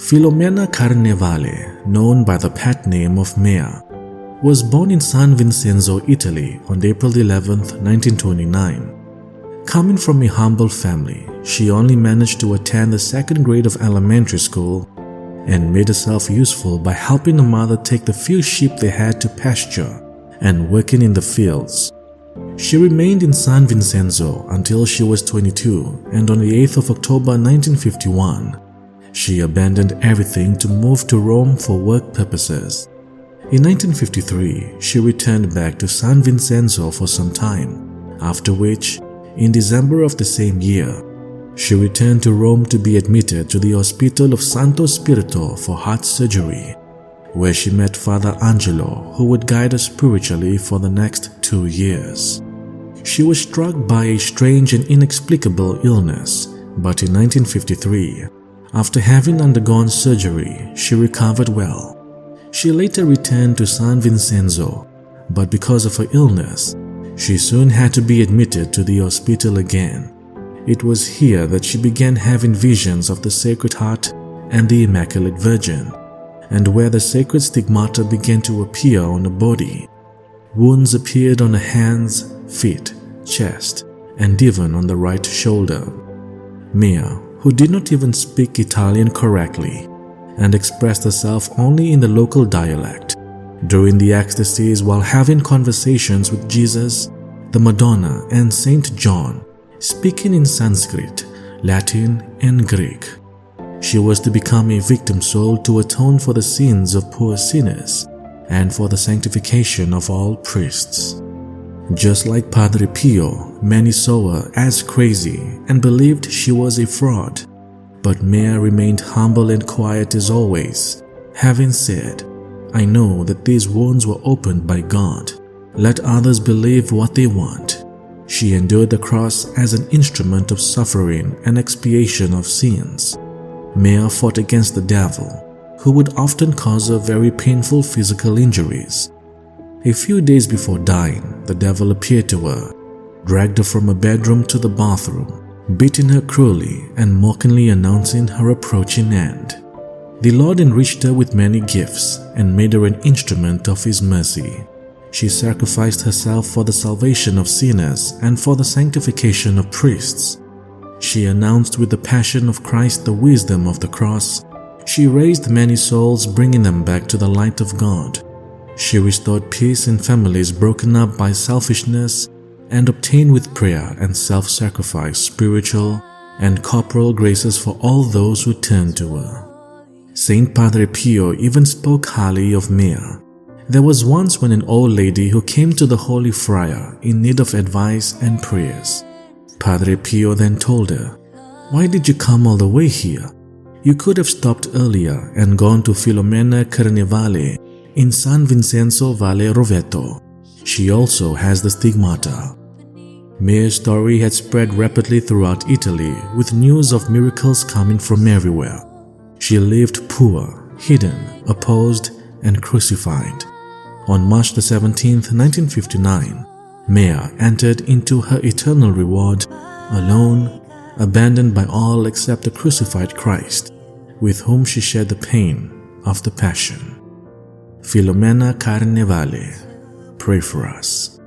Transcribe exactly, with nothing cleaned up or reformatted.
Filomena Carnevale, known by the pet name of Mea, was born in San Vincenzo, Italy on April eleventh, nineteen twenty-nine. Coming from a humble family, she only managed to attend the second grade of elementary school and made herself useful by helping her mother take the few sheep they had to pasture and working in the fields. She remained in San Vincenzo until she was twenty-two, and on the eighth of October nineteen fifty-one, she abandoned everything to move to Rome for work purposes. In nineteen fifty-three, she returned back to San Vincenzo for some time, after which, in December of the same year, she returned to Rome to be admitted to the Hospital of Santo Spirito for heart surgery, where she met Father Angelo, who would guide her spiritually for the next two years. She was struck by a strange and inexplicable illness, but in nineteen fifty-three, after having undergone surgery, she recovered well. She later returned to San Vincenzo, but because of her illness, she soon had to be admitted to the hospital again. It was here that she began having visions of the Sacred Heart and the Immaculate Virgin, and where the sacred stigmata began to appear on her body. Wounds appeared on her hands, feet, chest, and even on the right shoulder. Mea, who did not even speak Italian correctly and expressed herself only in the local dialect, during the ecstasies while having conversations with Jesus, the Madonna, and Saint John, speaking in Sanskrit, Latin, and Greek. She was to become a victim soul to atone for the sins of poor sinners and for the sanctification of all priests. Just like Padre Pio, many saw her as crazy and believed she was a fraud, but Mea remained humble and quiet as always, having said, "I know that these wounds were opened by God. Let others believe what they want." She endured the cross as an instrument of suffering and expiation of sins. Mea fought against the devil, who would often cause her very painful physical injuries. A few days before dying, the devil appeared to her, dragged her from her bedroom to the bathroom, beating her cruelly and mockingly announcing her approaching end. The Lord enriched her with many gifts and made her an instrument of His mercy. She sacrificed herself for the salvation of sinners and for the sanctification of priests. She announced with the passion of Christ the wisdom of the cross. She raised many souls, bringing them back to the light of God. She restored peace in families broken up by selfishness and obtained with prayer and self-sacrifice spiritual and corporal graces for all those who turned to her. Saint Padre Pio even spoke highly of Mea. There was once when an old lady who came to the Holy Friar in need of advice and prayers. Padre Pio then told her, "Why did you come all the way here? You could have stopped earlier and gone to Filomena Carnevale in San Vincenzo Valle Roveto. She also has the stigmata." Mea's story had spread rapidly throughout Italy, with news of miracles coming from everywhere. She lived poor, hidden, opposed, and crucified. On March the seventeenth, nineteen fifty-nine, Mea entered into her eternal reward, alone, abandoned by all except the crucified Christ, with whom she shared the pain of the Passion. Filomena Carnevale, pray for us.